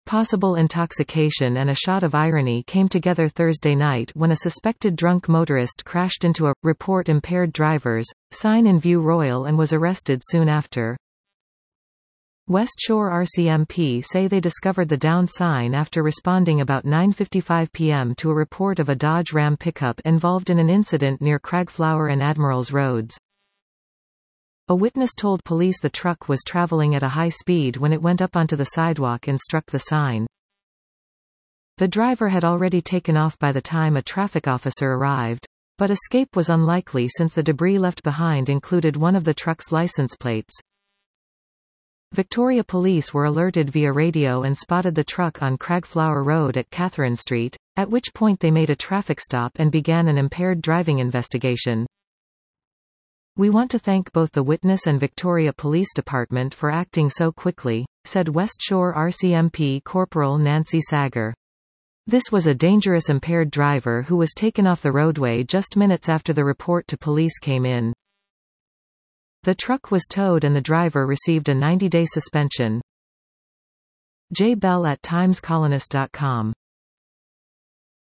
Possible intoxication and a shot of irony came together Thursday night when a suspected drunk motorist crashed into a report impaired drivers sign in View Royal and was arrested soon after. West Shore RCMP say they discovered the down sign after responding about 9:55 p.m. to a report of a Dodge Ram pickup involved in an incident near Cragflower and Admirals Roads. A witness told police the truck was traveling at a high speed when it went up onto the sidewalk and struck the sign. The driver had already taken off by the time a traffic officer arrived, but escape was unlikely since the debris left behind included one of the truck's license plates. Victoria police were alerted via radio and spotted the truck on Cragflower Road at Catherine Street, at which point they made a traffic stop and began an impaired driving investigation. "We want to thank both the witness and Victoria Police Department for acting so quickly," said West Shore RCMP Corporal Nancy Sager. "This was a dangerous impaired driver who was taken off the roadway just minutes after the report to police came in. The truck was towed and the driver received a 90-day suspension." Jay Bell at TimesColonist.com